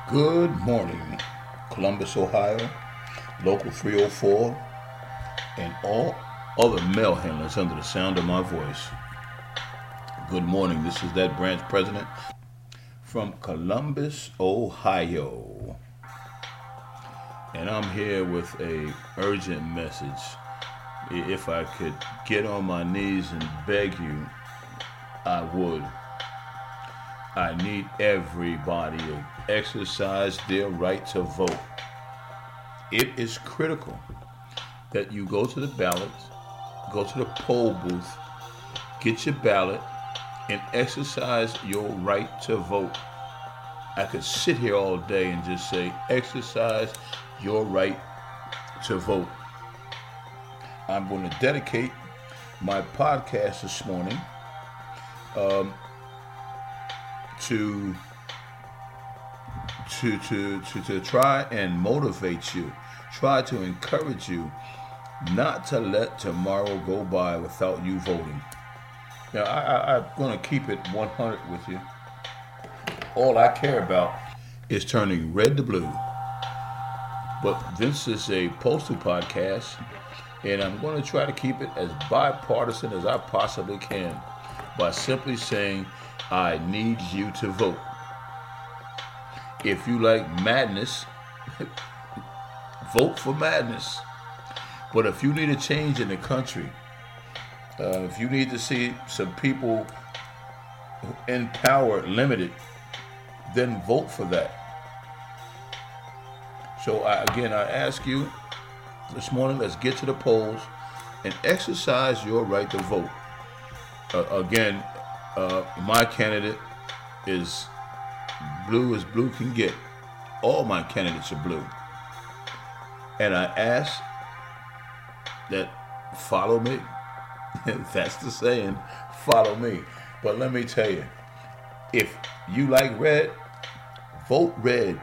Good morning, Columbus, Ohio, Local 304, and all other mail handlers under the sound of my voice. Good morning. This is that branch president from Columbus, Ohio. And I'm here with a urgent message. If I could get on my knees and beg you, I would. I need everybody to exercise their right to vote. It is critical that you go to the ballot, go to the poll booth, get your ballot, and exercise your right to vote. I could sit here all day and just say, exercise your right to vote. I'm going to dedicate my podcast this morning to try and motivate you, try to encourage you not to let tomorrow go by without you voting. Now, I'm going to keep it 100 with you. All I care about is turning red to blue. But this is a postal podcast, and I'm going to try to keep it as bipartisan as I possibly can by simply saying, I need you to vote. If you like madness, vote for madness. But if you need a change in the country, if you need to see some people in power limited, then vote for that. So I ask you this morning, let's get to the polls and exercise your right to vote. My candidate is blue as blue can get. All my candidates are blue. And I ask that follow me. That's the saying, follow me. But let me tell you, if you like red, vote red.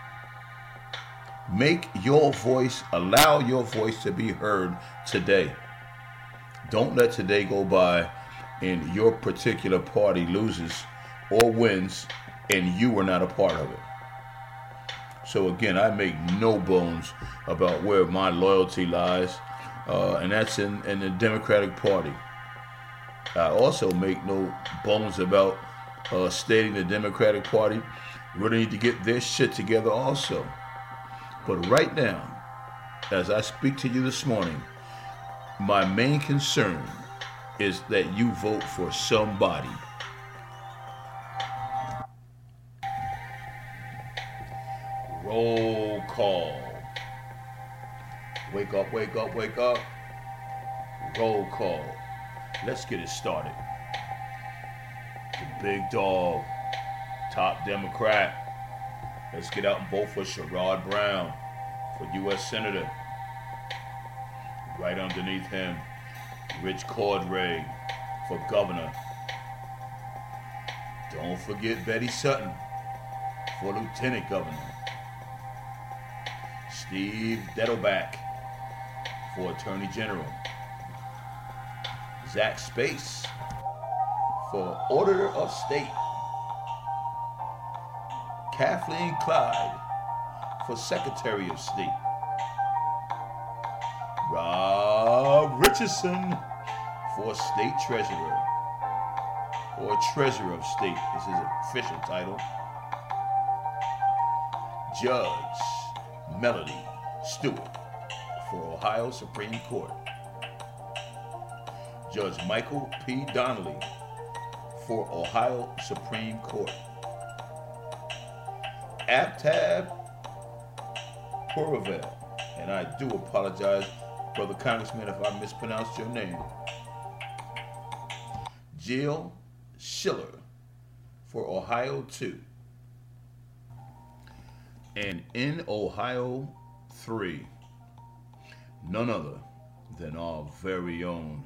Allow your voice to be heard today. Don't let today go by and your particular party loses or wins and you were not a part of it. So again, I make no bones about where my loyalty lies, and that's in the Democratic Party. I also make no bones about stating the Democratic Party really need to get their shit together also. But right now, as I speak to you this morning, my main concern is that you vote for somebody. Roll call. Wake up, wake up, wake up. Roll call. Let's get it started. The big dog, top Democrat. Let's get out and vote for Sherrod Brown for U.S. Senator. Right underneath him, Rich Cordray for governor. Don't forget Betty Sutton for lieutenant governor. Steve Dettelbach for attorney general. Zach Space for auditor of state. Kathleen Clyde for secretary of state. Rob Richardson for state treasurer, or treasurer of state is his official title. Judge Melody Stewart for Ohio Supreme Court. Judge Michael P. Donnelly for Ohio Supreme Court. Abtab Puravel, and I do apologize, Brother Congressman, if I mispronounced your name. Jill Schiller for Ohio 2. And in Ohio 3, none other than our very own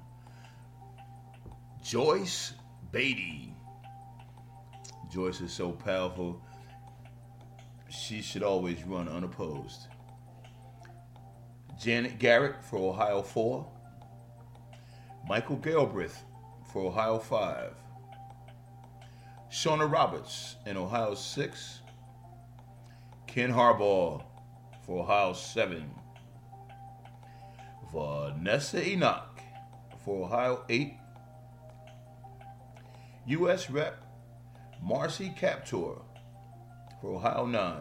Joyce Beatty. Joyce is so powerful, she should always run unopposed. Janet Garrett for Ohio 4. Michael Galbraith for Ohio 5. Shauna Roberts in Ohio 6. Ken Harbaugh for Ohio 7. Vanessa Enoch for Ohio 8. U.S. Rep. Marcy Kaptur for Ohio 9.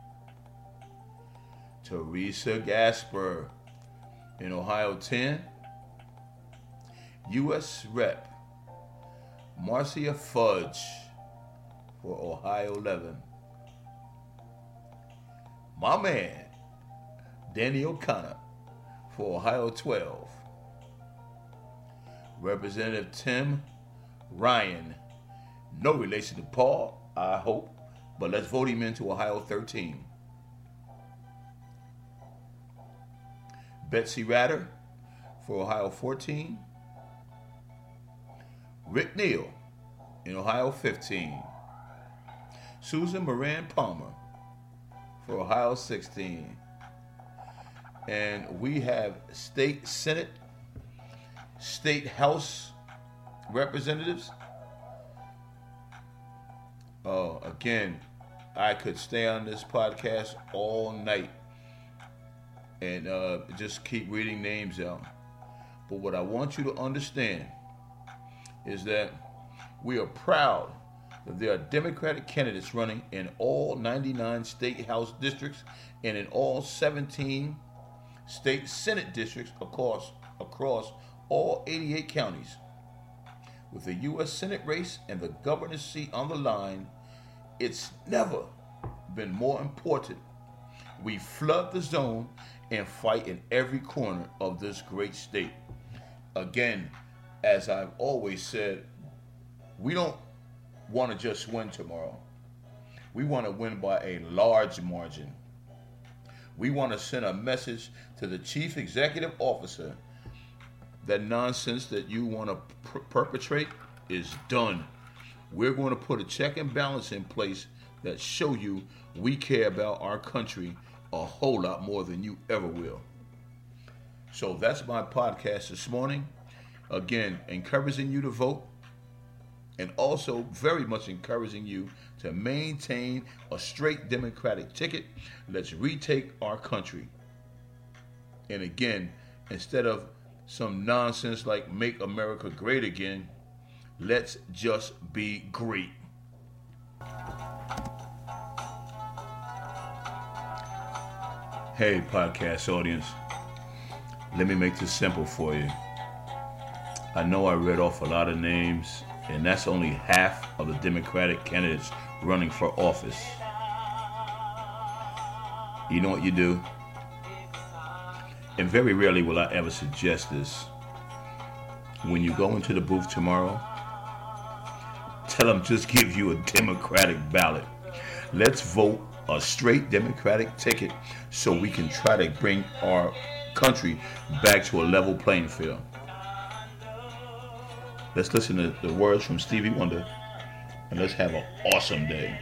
Teresa Gasper in Ohio 10. U.S. Rep. Marcia Fudge for Ohio 11. My man, Danny O'Connor for Ohio 12. Representative Tim Ryan, no relation to Paul, I hope, but let's vote him into Ohio 13. Betsy Ratter for Ohio 14. Rick Neal in Ohio 15. Susan Moran Palmer for Ohio 16. And we have state Senate, state House representatives. Again, I could stay on this podcast all night and just keep reading names out. But what I want you to understand is that we are proud that there are Democratic candidates running in all 99 state House districts and in all 17 state Senate districts across all 88 counties. With the U.S. Senate race and the governor's seat on the line, it's never been more important we flood the zone and fight in every corner of this great state. Again, as I've always said, we don't want to just win tomorrow. We want to win by a large margin. We want to send a message to the chief executive officer that nonsense that you want to perpetrate is done. We're going to put a check and balance in place that show you we care about our country a whole lot more than you ever will. So that's my podcast this morning. Again, encouraging you to vote and also very much encouraging you to maintain a straight Democratic ticket. Let's retake our country. And again, instead of some nonsense like Make America Great Again, let's just be great. Hey, podcast audience, let me make this simple for you. I know I read off a lot of names, and that's only half of the Democratic candidates running for office. You know what you do? And very rarely will I ever suggest this. When you go into the booth tomorrow, tell them just give you a Democratic ballot. Let's vote a straight Democratic ticket so we can try to bring our country back to a level playing field. Let's listen to the words from Stevie Wonder and let's have an awesome day.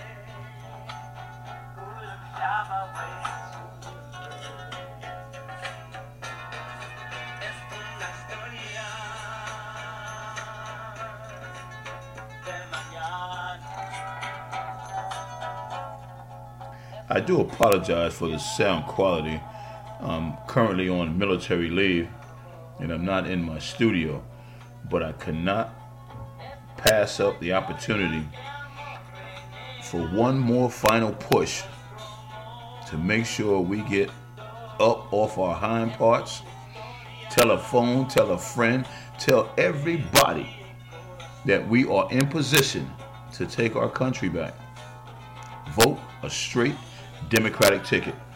I do apologize for the sound quality. I'm currently on military leave and I'm not in my studio, but I cannot pass up the opportunity for one more final push to make sure we get up off our hind parts. Tell a phone, tell a friend, tell everybody that we are in position to take our country back. Vote a straight Democratic ticket.